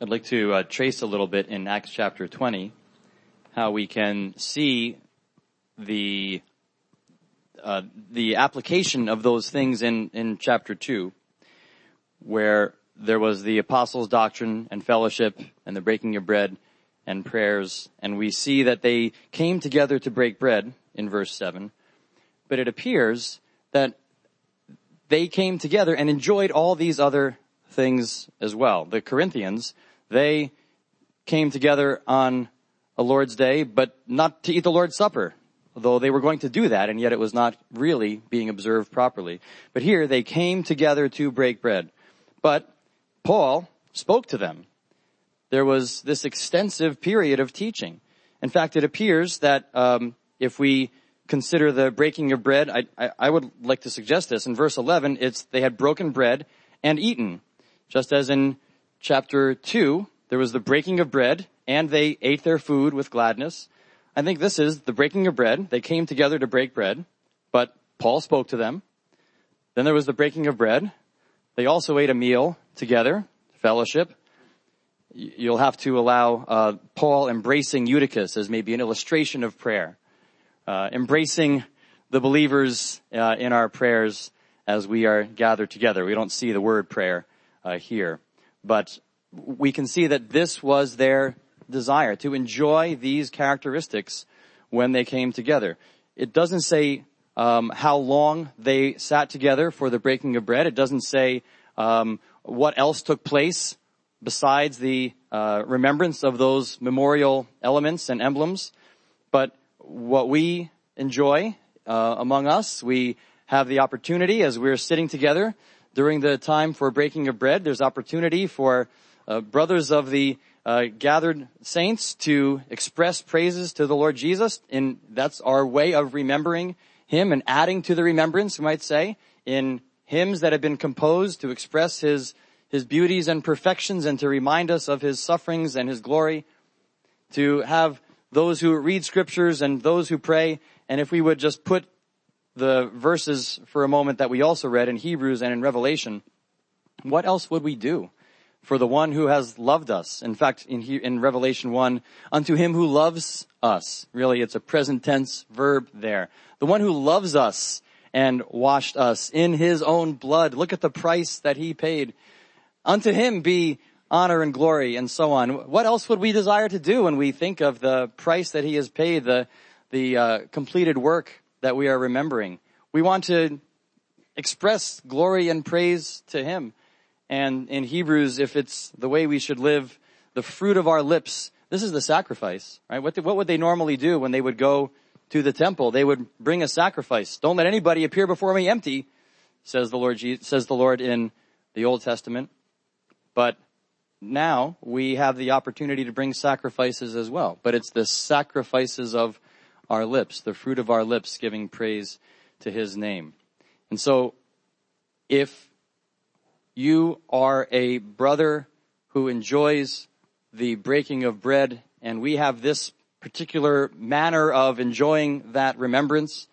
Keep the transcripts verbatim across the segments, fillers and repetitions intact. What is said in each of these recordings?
I'd like to uh, trace a little bit in Acts chapter twenty, how we can see the uh, the application of those things in, in chapter two, where there was the apostles' doctrine and fellowship and the breaking of bread and prayers, and we see that they came together to break bread in verse seven, but it appears that they came together and enjoyed all these other things as well. The Corinthians, they came together on a Lord's Day, but not to eat the Lord's Supper, although they were going to do that, and yet it was not really being observed properly. But here, they came together to break bread. But Paul spoke to them. There was this extensive period of teaching. In fact, it appears that um, if we consider the breaking of bread, I, I, I would like to suggest this. In verse eleven, it's they had broken bread and eaten. Just as in chapter two, there was the breaking of bread, and they ate their food with gladness. I think this is the breaking of bread. They came together to break bread, but Paul spoke to them. Then there was the breaking of bread. They also ate a meal together, fellowship. You'll have to allow uh, Paul embracing Eutychus as maybe an illustration of prayer, uh, embracing the believers uh, in our prayers as we are gathered together. We don't see the word prayer uh, here, but we can see that this was their desire, to enjoy these characteristics when they came together. It doesn't say um, how long they sat together for the breaking of bread. It doesn't say um, what else took place besides the uh, remembrance of those memorial elements and emblems. But what we enjoy uh, among us, we have the opportunity as we're sitting together during the time for breaking of bread. There's opportunity for uh, brothers of the uh, gathered saints to express praises to the Lord Jesus. And that's our way of remembering him and adding to the remembrance, we might say, in hymns that have been composed to express his his beauties and perfections and to remind us of his sufferings and his glory, to have those who read scriptures and those who pray. And if we would just put the verses for a moment that we also read in Hebrews and in Revelation, what else would we do for the one who has loved us? In fact, in, in Revelation one, unto him who loves us. Really, it's a present tense verb there. The one who loves us and washed us in his own blood. Look at the price that he paid. Unto him be honor and glory, and so on. What else would we desire to do when we think of the price that he has paid, the the uh, completed work that we are remembering? We want to express glory and praise to him. And in Hebrews, if it's the way we should live, the fruit of our lips, this is the sacrifice, right? What, the, what would they normally do when they would go to the temple? They would bring a sacrifice. Don't let anybody appear before me empty, says the Lord, says the Lord in the Old Testament. But now we have the opportunity to bring sacrifices as well. But it's the sacrifices of our lips, the fruit of our lips, giving praise to his name. And so if you are a brother who enjoys the breaking of bread, and we have this particular manner of enjoying that remembrance,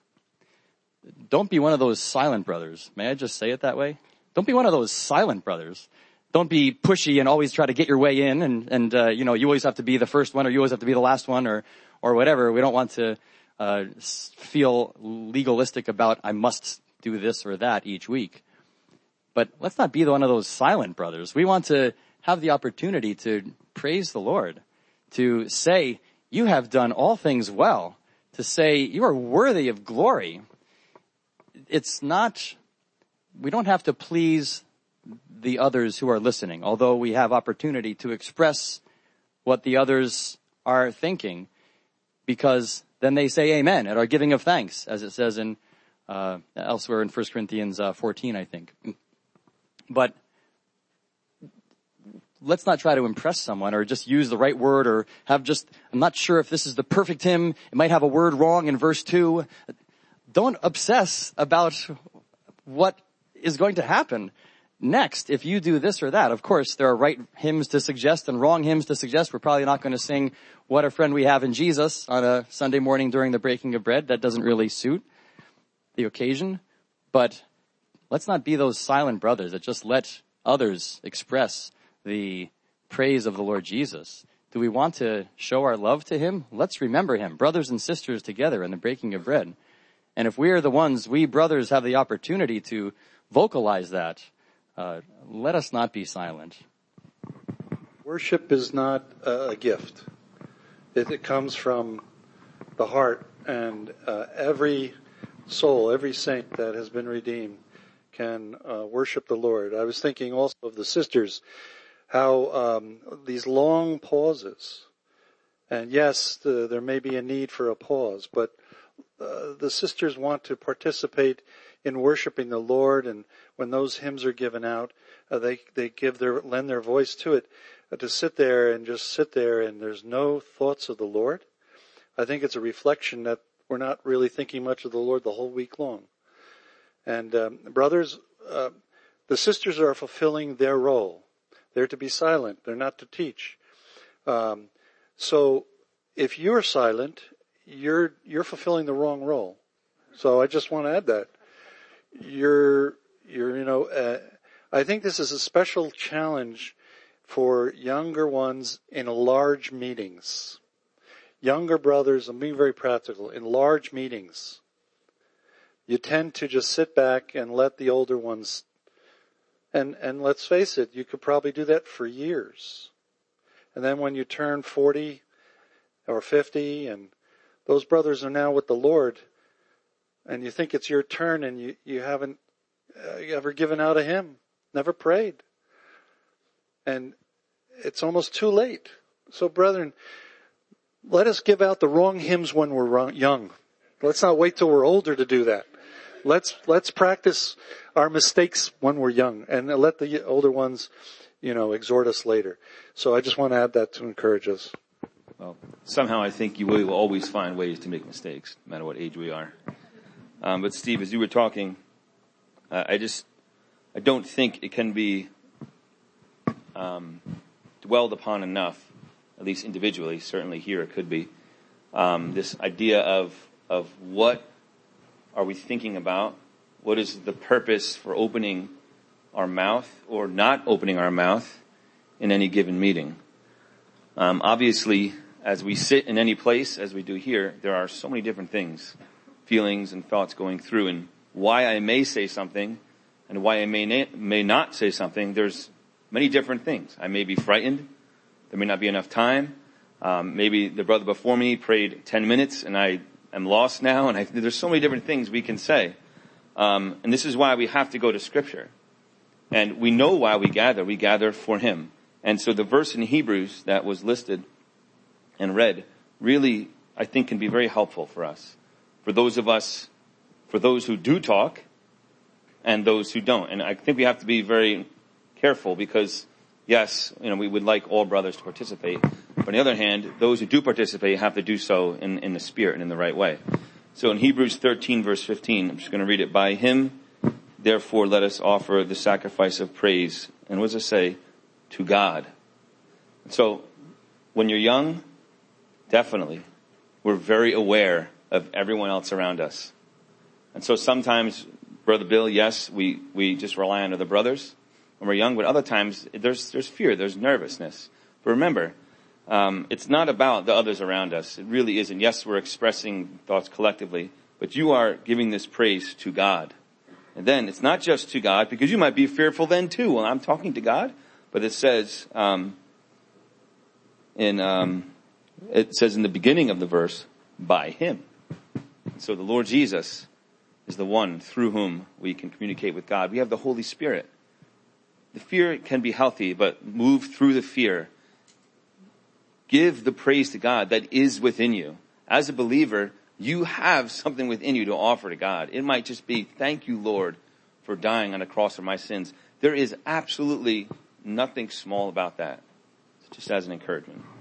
don't be one of those silent brothers. May I just say it that way? Don't be one of those silent brothers. Don't be pushy and always try to get your way in, and, and uh, you know, you always have to be the first one, or you always have to be the last one, or or whatever. We don't want to uh feel legalistic about, I must do this or that each week. But let's not be one of those silent brothers. We want to have the opportunity to praise the Lord, to say, you have done all things well, to say, you are worthy of glory. It's not, we don't have to please the others who are listening, although we have opportunity to express what the others are thinking, because then they say amen at our giving of thanks, as it says in uh elsewhere in First Corinthians uh, fourteen, I think. But let's not try to impress someone or just use the right word or have just, I'm not sure if this is the perfect hymn. It might have a word wrong in verse two. Don't obsess about what is going to happen next if you do this or that. Of course, there are right hymns to suggest and wrong hymns to suggest. We're probably not going to sing What a Friend We Have in Jesus on a Sunday morning during the breaking of bread. That doesn't really suit the occasion. But let's not be those silent brothers that just let others express the praise of the Lord Jesus? Do we want to show our love to him? Let's remember him, brothers and sisters together in the breaking of bread. And if we are the ones, we brothers have the opportunity to vocalize that, uh, let us not be silent. Worship is not a gift. It, it comes from the heart, and uh, every soul, every saint that has been redeemed can uh, worship the Lord. I was thinking also of the sisters, how um, these long pauses, and yes, the, there may be a need for a pause, but uh, the sisters want to participate in worshiping the Lord, and when those hymns are given out, uh, they they give their lend their voice to it. Uh, to sit there and just sit there, and there's no thoughts of the Lord. I think it's a reflection that we're not really thinking much of the Lord the whole week long. And um, brothers, uh, the sisters are fulfilling their role. They're to be silent. They're not to teach. Um, so if you're silent, you're you're fulfilling the wrong role. So I just want to add that. You're you're you know uh, I think this is a special challenge for younger ones in large meetings. Younger brothers, I'm being very practical, in large meetings, you tend to just sit back and let the older ones, and, and let's face it, you could probably do that for years. And then when you turn forty or fifty, and those brothers are now with the Lord, and you think it's your turn, and you, you haven't uh, you ever given out a hymn, never prayed. And it's almost too late. So brethren, let us give out the wrong hymns when we're young. Let's not wait till we're older to do that. Let's, let's practice our mistakes when we're young, and let the older ones, you know, exhort us later. So I just want to add that to encourage us. Well, somehow I think you will always find ways to make mistakes, no matter what age we are. Um, but Steve, as you were talking, uh, I just, I don't think it can be, um, dwelled upon enough, at least individually, certainly here it could be, um, this idea of, of what are we thinking about? What is the purpose for opening our mouth or not opening our mouth in any given meeting? Um, obviously, as we sit in any place, as we do here, there are so many different things, feelings and thoughts going through, and why I may say something and why I may na- may not say something. There's many different things. I may be frightened. There may not be enough time. Um, maybe the brother before me prayed ten minutes and I am lost now. And I, there's so many different things we can say. Um, and this is why we have to go to Scripture. And we know why we gather. We gather for Him. And so the verse in Hebrews that was listed and read really, I think, can be very helpful for us. For those of us, for those who do talk and those who don't. And I think we have to be very careful because, yes, you know, we would like all brothers to participate. But on the other hand, those who do participate have to do so in, in the Spirit and in the right way. So in Hebrews thirteen, verse fifteen, I'm just going to read it. By Him, therefore, let us offer the sacrifice of praise. And what does it say? To God. So when you're young, definitely, we're very aware of everyone else around us. And so sometimes, Brother Bill, yes, we, we just rely on other brothers when we're young, but other times there's there's fear, there's nervousness. But remember, um, it's not about the others around us. It really isn't. Yes, we're expressing thoughts collectively, but you are giving this praise to God. And then it's not just to God, because you might be fearful then too. Well, I'm talking to God, but it says um, in um, it says in the beginning of the verse, by Him. So the Lord Jesus is the one through whom we can communicate with God. We have the Holy Spirit. The fear can be healthy, but move through the fear. Give the praise to God that is within you. As a believer, you have something within you to offer to God. It might just be, thank you, Lord, for dying on the cross for my sins. There is absolutely nothing small about that. Just as an encouragement.